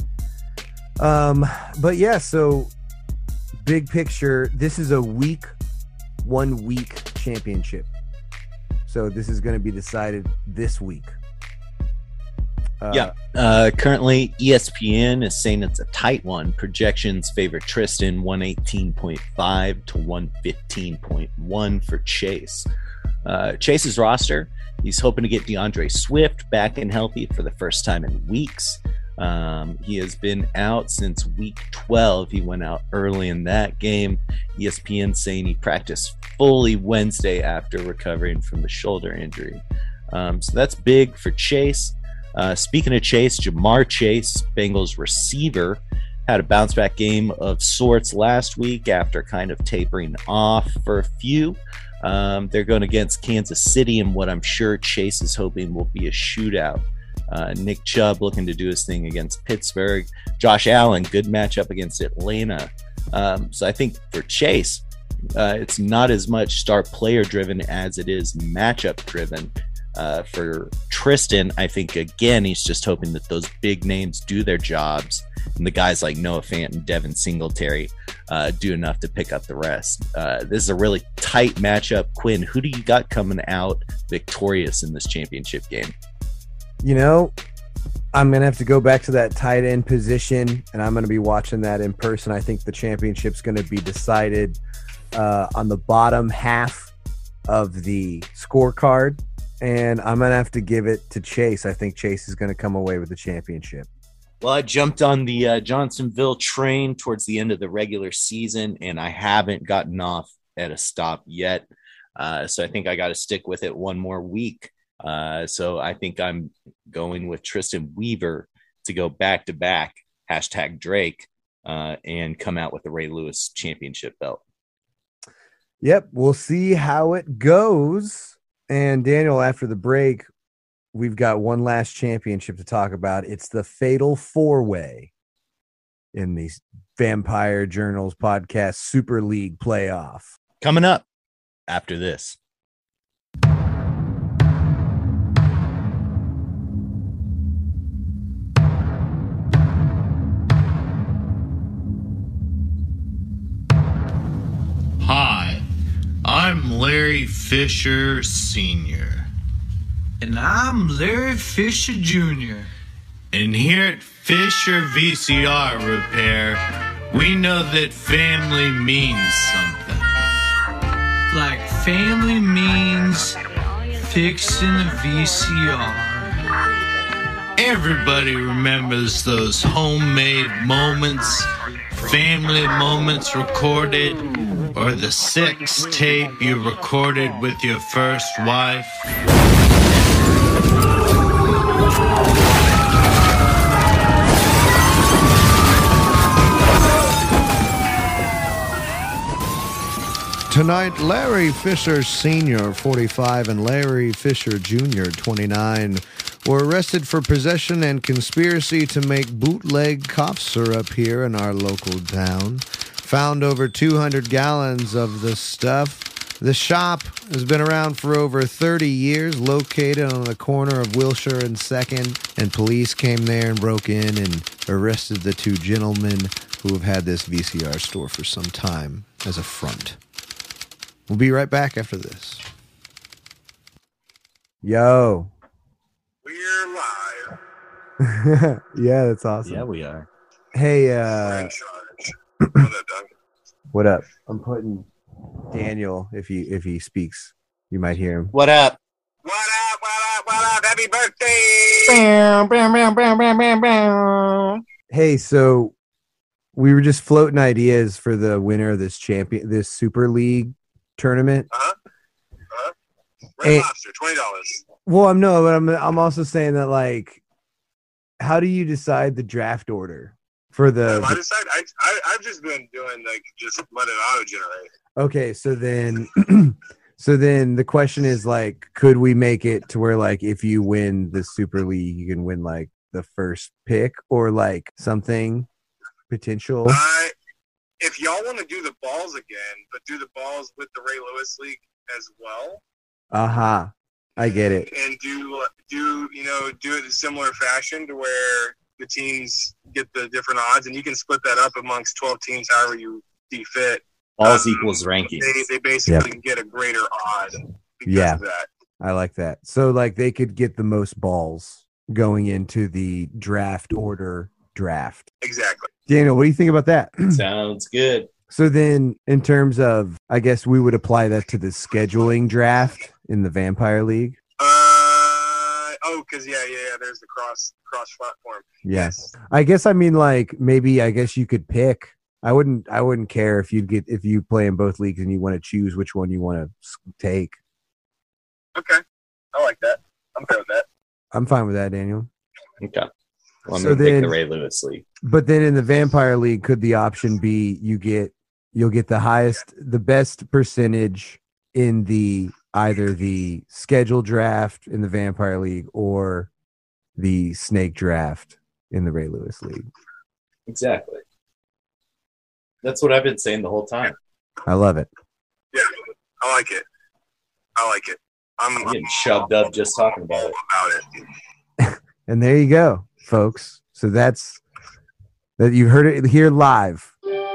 Um, but yeah, so big picture, this is a week, one week championship. So this is going to be decided this week. Uh, yeah. Uh, currently, E S P N is saying it's a tight one. Projections favor Tristan one eighteen point five to one fifteen point one for Chase. Uh, Chase's roster, he's hoping to get DeAndre Swift back and healthy for the first time in weeks. Um, he has been out since week twelve. He went out early in that game. E S P N saying he practiced fully Wednesday after recovering from the shoulder injury. Um, so that's big for Chase. Uh, speaking of Chase, Jamar Chase, Bengals receiver, had a bounce back game of sorts last week after kind of tapering off for a few. Um, they're going against Kansas City in what I'm sure Chase is hoping will be a shootout. Uh, Nick Chubb looking to do his thing against Pittsburgh. Josh Allen, good matchup against Atlanta. Um, so I think for Chase, uh, it's not as much start player driven as it is matchup driven. Uh, for Tristan, I think, again, he's just hoping that those big names do their jobs and the guys like Noah Fant and Devin Singletary uh, do enough to pick up the rest. Uh, this is a really tight matchup. Quinn, who do you got coming out victorious in this championship game? You know, I'm going to have to go back to that tight end position, and I'm going to be watching that in person. I think the championship's going to be decided uh, on the bottom half of the scorecard, and I'm going to have to give it to Chase. I think Chase is going to come away with the championship. Well, I jumped on the uh, Johnsonville train towards the end of the regular season, and I haven't gotten off at a stop yet. Uh, so I think I got to stick with it one more week. Uh, so I think I'm going with Tristan Weaver to go back to back, hashtag Drake, uh, and come out with the Ray Lewis championship belt. Yep, we'll see how it goes. And Daniel, after the break, we've got one last championship to talk about. It's the Fatal Four-Way in the Vampire Journals podcast Super League playoff. Coming up after this. Hi, I'm Larry Fisher Senior And I'm Larry Fisher Junior And here at Fisher V C R Repair, we know that family means something. Like family means fixing a V C R. Everybody remembers those homemade moments, family moments recorded, or the sex tape you recorded with your first wife. Tonight, Larry Fisher Senior, forty-five, and Larry Fisher Junior, twenty-nine, were arrested for possession and conspiracy to make bootleg cough syrup here in our local town. Found over two hundred gallons of the stuff. The shop has been around for over thirty years, located on the corner of Wilshire and second, and police came there and broke in and arrested the two gentlemen who have had this V C R store for some time as a front. We'll be right back after this. Yo. We're live. Yeah, that's awesome. Yeah, we are. Hey, uh, In charge. What up, Doug? what up? I'm putting Daniel, if he if he speaks, you might hear him. What up? What up, what up, what up? Happy birthday! Hey, so we were just floating ideas for the winner of this champion, this Super League tournament. Uh-huh. Uh-huh. Red Hey. Lobster, twenty dollars. Well, I'm no, but I'm I'm also saying that, like, how do you decide the draft order for the? I decided, I, I, I've just been doing, like, just let it auto-generate. Okay, so then, so then the question is, like, could we make it to where, like, if you win the Super League, you can win, like, the first pick or like something potential? I, if y'all want to do the balls again, but do the balls with the Ray Lewis League as well, Uh-huh. I get it. and do do you know do it in a similar fashion to where the teams get the different odds, and you can split that up amongst twelve teams however you see fit. Balls Um, equals ranking. They they basically get a greater odd because Yeah. of that. I like that. So, like, they could get the most balls going into the draft order draft. Exactly. Daniel, what do you think about that? Sounds good. So then, in terms of, I guess we would apply that to the scheduling draft in the Vampire League. Uh oh, because yeah, yeah, yeah. There's the cross cross platform. Yes. I guess I mean, like, maybe I guess you could pick. I wouldn't. I wouldn't care if you'd get if you play in both leagues and you want to choose which one you want to take. Okay, I like that. I'm okay with that. I'm fine with that, Daniel. Okay. Well, I'm So gonna pick then- the Ray Lewis League. But then in the Vampire League, could the option be you get you'll get the highest, the best percentage in the either the schedule draft in the Vampire League or the snake draft in the Ray Lewis League? Exactly. That's what I've been saying the whole time. I love it. I like it. I like it. I'm, I'm getting shoved up just talking about it. About it. And there you go, folks. So that's that you heard it here live.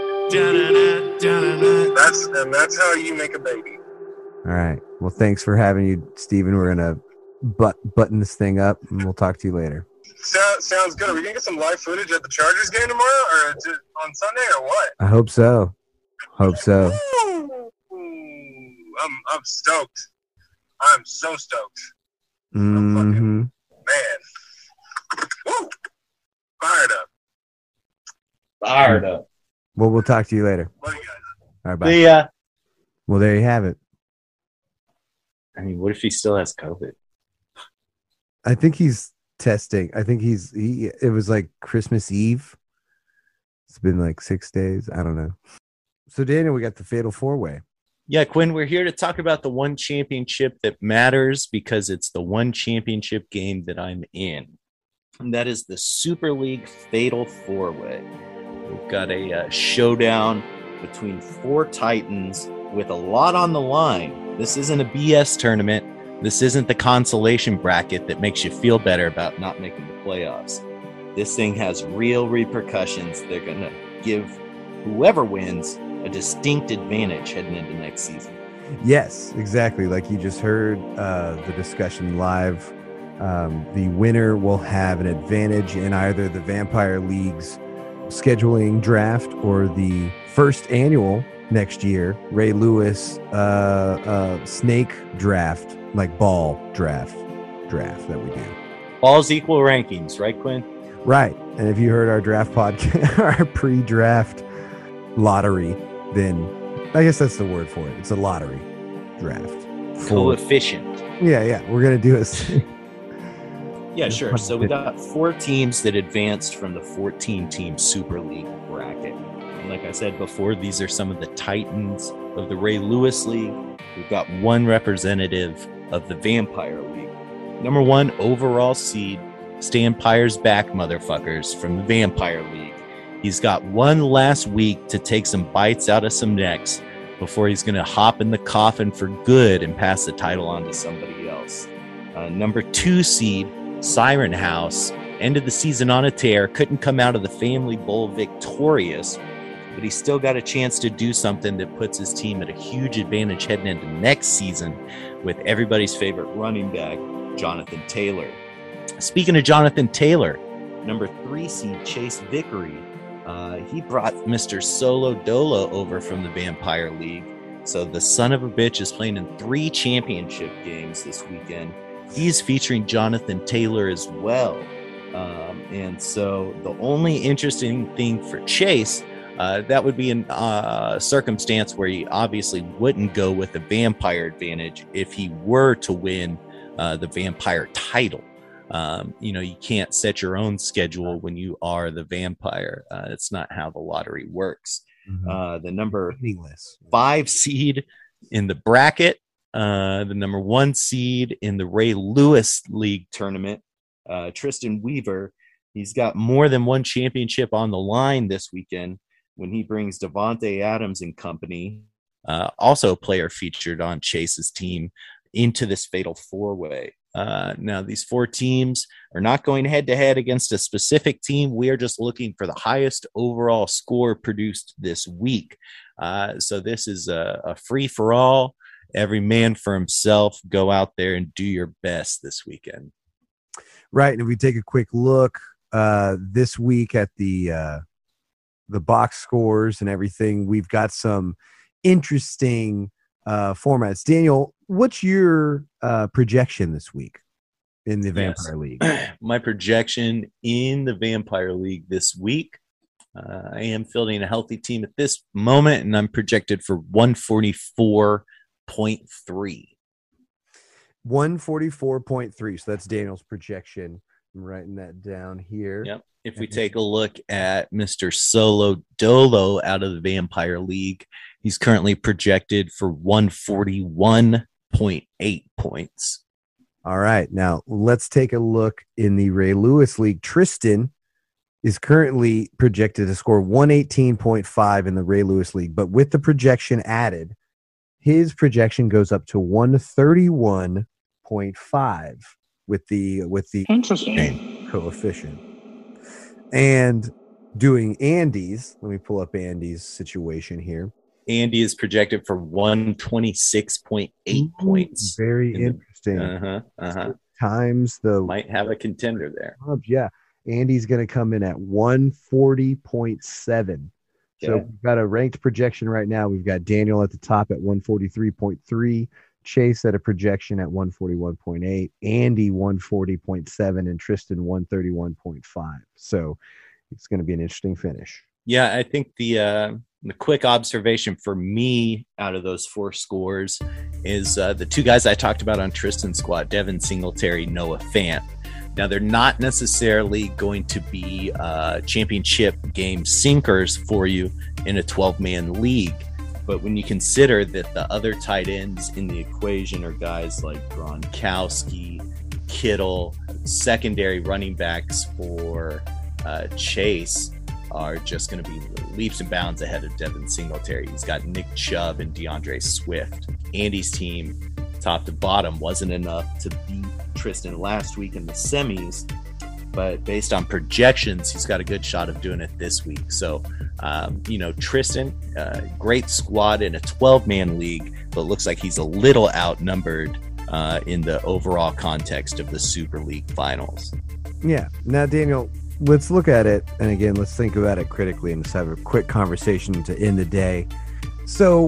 That's and that's how you make a baby. All right. Well, thanks for having you, Steven. We're gonna but button this thing up, and we'll talk to you later. Sound, sounds good. Are we gonna get some live footage at the Chargers game tomorrow, or is it on Sunday, or what? I hope so. Hope so. Ooh, I'm I'm stoked. I'm so stoked. I'm fucking Mm-hmm. man. Woo! Fired up. Fired up. Well, we'll talk to you later. Love you guys. All right, bye. See ya. Well, there you have it. I mean, what if he still has COVID? I think he's testing. I think he's he. It was like Christmas Eve. It's been like six days. I don't know. So, Daniel, we got the Fatal Four Way. Yeah, Quinn, we're here to talk about the one championship that matters because it's the one championship game that I'm in. And that is the Super League Fatal Four Way. We've got a uh, showdown between four Titans with a lot on the line. This isn't a B S tournament. This isn't the consolation bracket that makes you feel better about not making the playoffs. This thing has real repercussions. They're going to give whoever wins a distinct advantage heading into next season. Yes, exactly. Like you just heard uh, the discussion live. Um, the winner will have an advantage in either the Vampire League's scheduling draft or the first annual next year Ray Lewis uh, uh, snake draft, like ball draft draft that we do. Balls equal rankings, right, Quinn? Right. And if you heard our draft podcast, our pre-draft lottery, then I guess that's the word for it. It's a lottery draft. For, Coefficient. yeah, yeah. We're gonna do a Yeah, sure. So we got four teams that advanced from the fourteen-team Super League bracket. And like I said before, these are some of the Titans of the Ray Lewis League. We've got one representative of the Vampire League. Number one overall seed, Stand Pyre's back, motherfuckers, from the Vampire League. He's got one last week to take some bites out of some necks before he's going to hop in the coffin for good and pass the title on to somebody else. Uh, number two seed, Siren House, ended the season on a tear, couldn't come out of the Family Bowl victorious, but he still got a chance to do something that puts his team at a huge advantage heading into next season with everybody's favorite running back, Jonathan Taylor. Speaking of Jonathan Taylor, number three seed, Chase Vickery, uh, he brought Mister Solo Dolo over from the Vampire League. So the son of a bitch is playing in three championship games this weekend. He's featuring Jonathan Taylor as well. Um, and so the only interesting thing for Chase, uh, that would be a uh, circumstance where he obviously wouldn't go with the Vampire advantage if he were to win uh, the Vampire title. Um, you know, you can't set your own schedule when you are the Vampire. Uh, it's not how the lottery works. Mhm. Uh, the number meaningless. five seed in the bracket, uh, the number one seed in the Ray Lewis League tournament, uh, Tristan Weaver. He's got more than one championship on the line this weekend when he brings Devontae Adams and company, uh, also a player featured on Chase's team, into this fatal four-way. Uh, now, these four teams are not going head-to-head against a specific team. We are just looking for the highest overall score produced this week. Uh, so this is a, a free-for-all. Every man for himself. Go out there and do your best this weekend. Right. And if we take a quick look uh, this week at the uh, the box scores and everything, we've got some interesting uh, formats. Daniel, what's your uh, projection this week in the Vampire Yes. League? My projection in the Vampire League this week, uh, I am fielding a healthy team at this moment, and I'm projected for one forty-four point three. one forty-four point three. So that's Daniel's projection. I'm writing that down here. Yep. If we take a look at Mister Solo Dolo out of the Vampire League, he's currently projected for one forty-one point eight points. All right. Now let's take a look in the Ray Lewis League. Tristan is currently projected to score one eighteen point five in the Ray Lewis League, but with the projection added, his projection goes up to one thirty-one point five with the with the Interesting. coefficient. And doing Andy's, let me pull up Andy's situation here. Andy is projected for one twenty-six point eight points. Very in the- interesting. Uh-huh. Uh-huh. Times the Might have a contender there. uh, yeah. Andy's going to come in at one forty point seven. So Okay. we've got a ranked projection right now. We've got Daniel at the top at one forty-three point three, Chase at a projection at one forty-one point eight, Andy one forty point seven, and Tristan one thirty-one point five. So it's going to be an interesting finish. Yeah, I think the uh, the quick observation for me out of those four scores is uh, the two guys I talked about on Tristan's squad, Devin Singletary, Noah Fant. Now, they're not necessarily going to be uh, championship game sinkers for you in a twelve-man league. But when you consider that the other tight ends in the equation are guys like Gronkowski, Kittle, secondary running backs for uh, Chase are just going to be leaps and bounds ahead of Devin Singletary. He's got Nick Chubb and DeAndre Swift. Andy's team, top to bottom, wasn't enough to beat Tristan last week in the semis, but based on projections, he's got a good shot of doing it this week. So, um, you know, Tristan, uh, great squad in a twelve-man league, but looks like he's a little outnumbered uh, in the overall context of the Super League finals. Yeah. Now, Daniel, let's look at it. And again, let's think about it critically and just have a quick conversation to end the day. So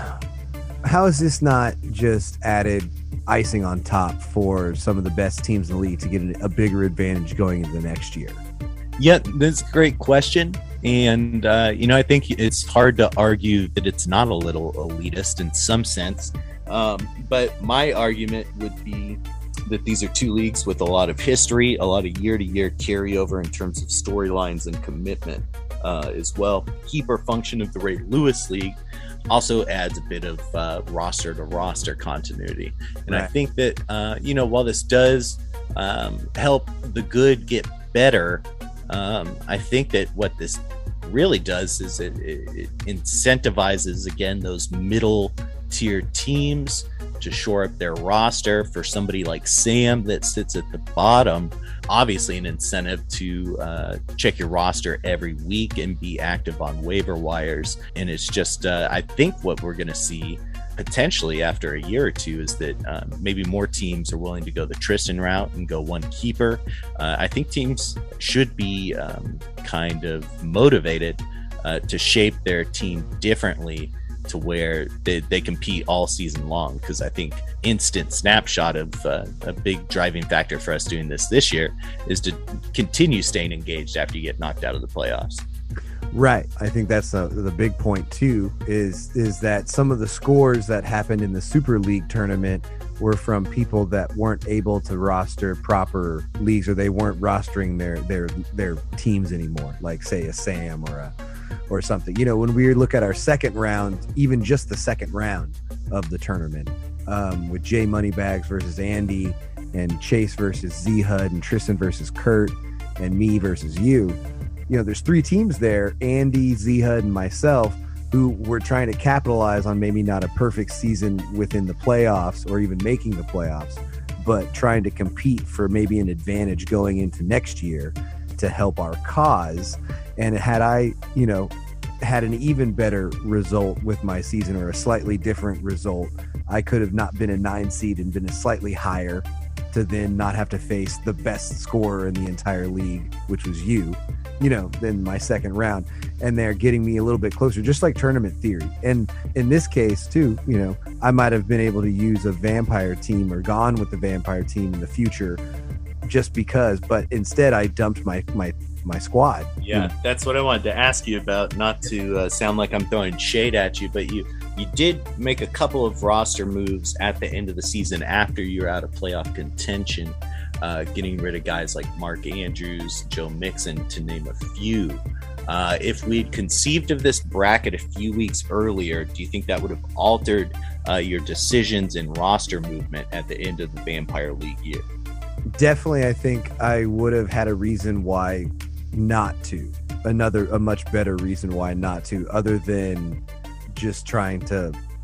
how is this not just added icing on top for some of the best teams in the league to get a bigger advantage going into the next year? Yeah, that's a great question. And, uh, you know, I think it's hard to argue that it's not a little elitist in some sense. Um, but my argument would be that these are two leagues with a lot of history, a lot of year-to-year carryover in terms of storylines and commitment uh, as well. Keeper function of the Ray Lewis League also adds a bit of uh, roster-to-roster continuity. And Right. I think that, uh, you know, while this does um, help the good get better, um, I think that what this really does is it, it, it incentivizes, again, those middle-tier teams to shore up their roster. For somebody like Sam that sits at the bottom, obviously an incentive to uh, check your roster every week and be active on waiver wires. And it's just, uh, I think what we're going to see potentially after a year or two is that um, maybe more teams are willing to go the Tristan route and go one keeper. Uh, I think teams should be um, kind of motivated uh, to shape their team differently to where they, they compete all season long. Because I think instant snapshot of uh, a big driving factor for us doing this this year is to continue staying engaged after you get knocked out of the playoffs. Right. I think that's the, the big point too, is is that some of the scores that happened in the Super League tournament were from people that weren't able to roster proper leagues, or they weren't rostering their their their teams anymore, like say a Sam or a or something. You know, when we look at our second round, even just the second round of the tournament, um, with Jay Moneybags versus Andy, and Chase versus Z H U D, and Tristan versus Kurt, and me versus you. You know, there's three teams there, Andy, Z H U D, and myself, who were trying to capitalize on maybe not a perfect season within the playoffs or even making the playoffs, but trying to compete for maybe an advantage going into next year to help our cause. And had I, you know, had an even better result with my season, or a slightly different result, I could have not been a nine seed and been a slightly higher, to then not have to face the best scorer in the entire league, which was you, you know, then my second round. And they're getting me a little bit closer, just like tournament theory. And in this case too, you know, I might have been able to use a vampire team or gone with the vampire team in the future just because, but instead I dumped my, my, my squad. Yeah, that's what I wanted to ask you about, not to uh, sound like I'm throwing shade at you, but you you did make a couple of roster moves at the end of the season after you're out of playoff contention, uh, getting rid of guys like Mark Andrews, Joe Mixon, to name a few. Uh, if we'd conceived of this bracket a few weeks earlier, do you think that would have altered uh, your decisions and roster movement at the end of the Vampire League year? Definitely, I think I would have had a reason why not to. Another, a much better reason why not to, other than just trying to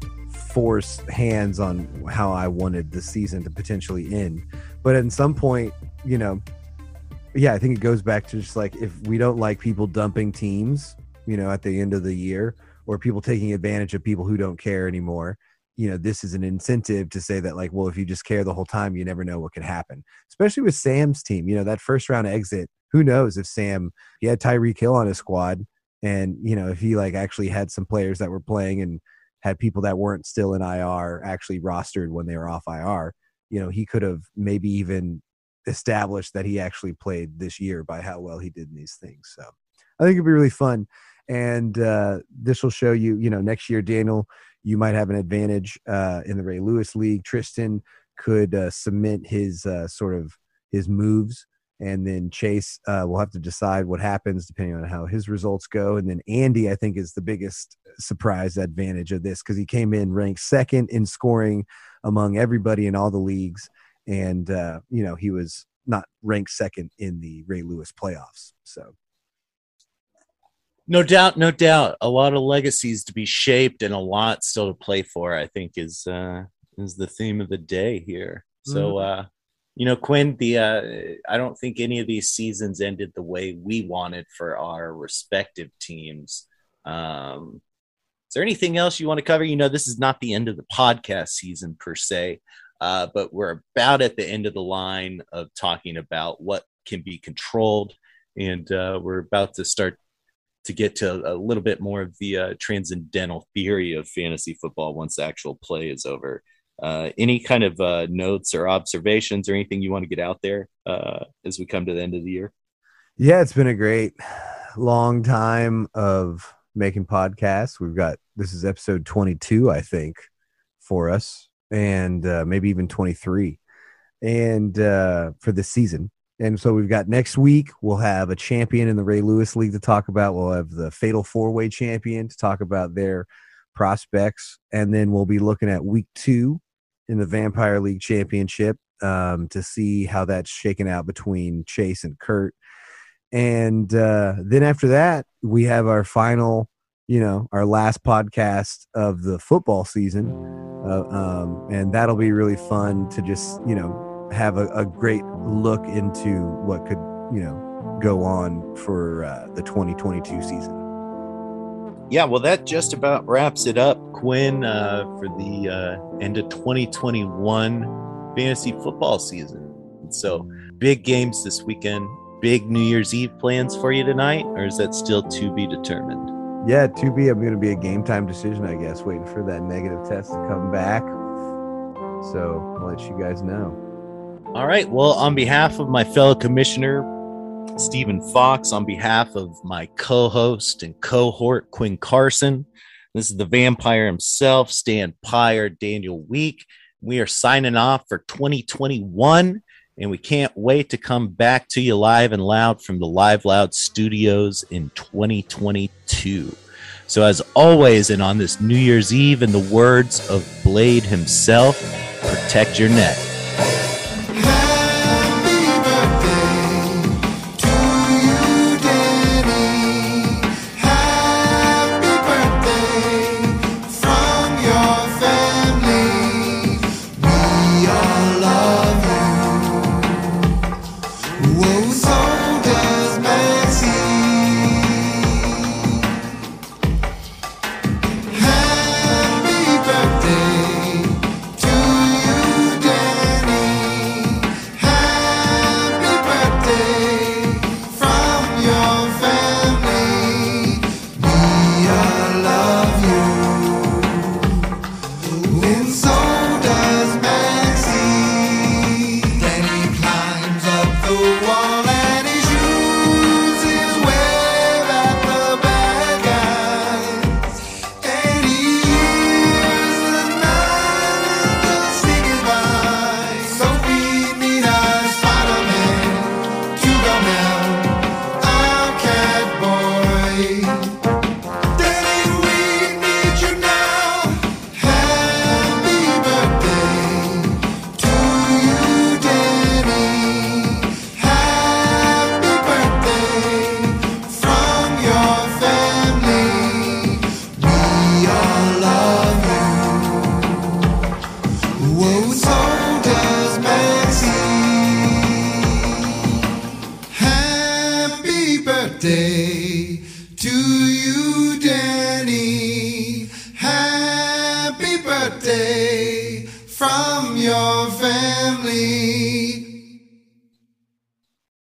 force hands on how I wanted the season to potentially end. But at some point, you know, yeah, I think it goes back to just like, if we don't like people dumping teams, you know, at the end of the year, or people taking advantage of people who don't care anymore, you know, this is an incentive to say that, like, well, if you just care the whole time, you never know what could happen, especially with Sam's team. You know, that first round exit, who knows if Sam, he had Tyreek Hill on his squad, and, you know, if he like actually had some players that were playing and had people that weren't still in I R actually rostered when they were off I R, you know, he could have maybe even established that he actually played this year by how well he did in these things. So I think it'd be really fun. And uh, this will show you, you know, next year, Daniel, you might have an advantage uh, in the Ray Lewis League. Tristan could uh, cement his uh, sort of his moves, and then Chase uh, will have to decide what happens depending on how his results go. And then Andy, I think, is the biggest surprise advantage of this, because he came in ranked second in scoring among everybody in all the leagues. And, uh, you know, he was not ranked second in the Ray Lewis playoffs. So. No doubt, no doubt. A lot of legacies to be shaped and a lot still to play for, I think, is uh, is the theme of the day here. Mm-hmm. So, uh, you know, Quinn, the uh, I don't think any of these seasons ended the way we wanted for our respective teams. Um, is there anything else you want to cover? You know, this is not the end of the podcast season per se, uh, but we're about at the end of the line of talking about what can be controlled, and uh, we're about to start to get to a little bit more of the uh, transcendental theory of fantasy football once the actual play is over. Uh, any kind of uh, notes or observations or anything you want to get out there uh, as we come to the end of the year? Yeah, it's been a great long time of making podcasts. We've got, this is episode twenty-two, I think, for us, and uh, maybe even twenty-three, and uh, for this season. And so we've got next week, we'll have a champion in the Ray Lewis League to talk about. We'll have the Fatal Four-Way champion to talk about their prospects. And then we'll be looking at week two in the Vampire League Championship um, to see how that's shaken out between Chase and Kurt. And uh, then after that, we have our final, you know, our last podcast of the football season. Uh, um, and that'll be really fun to just, you know, have a, a great look into what could, you know, go on for uh, the twenty twenty-two season. Yeah, well, that just about wraps it up, Quinn, uh, for the uh, end of twenty twenty-one fantasy football season. So big games this weekend, big New Year's Eve plans for you tonight, or is that still to be determined? Yeah, to be, I'm going to be a game time decision, I guess, waiting for that negative test to come back. So I'll let you guys know. All right. Well, on behalf of my fellow commissioner, Stephen Fox, on behalf of my co-host and cohort, Quinn Carson, this is the vampire himself, Stan Pyre, Daniel Week. We are signing off for twenty twenty-one, and we can't wait to come back to you live and loud from the Live Loud studios in twenty twenty-two. So as always, and on this New Year's Eve, in the words of Blade himself, protect your neck. Happy birthday to you, Daddy. birthday to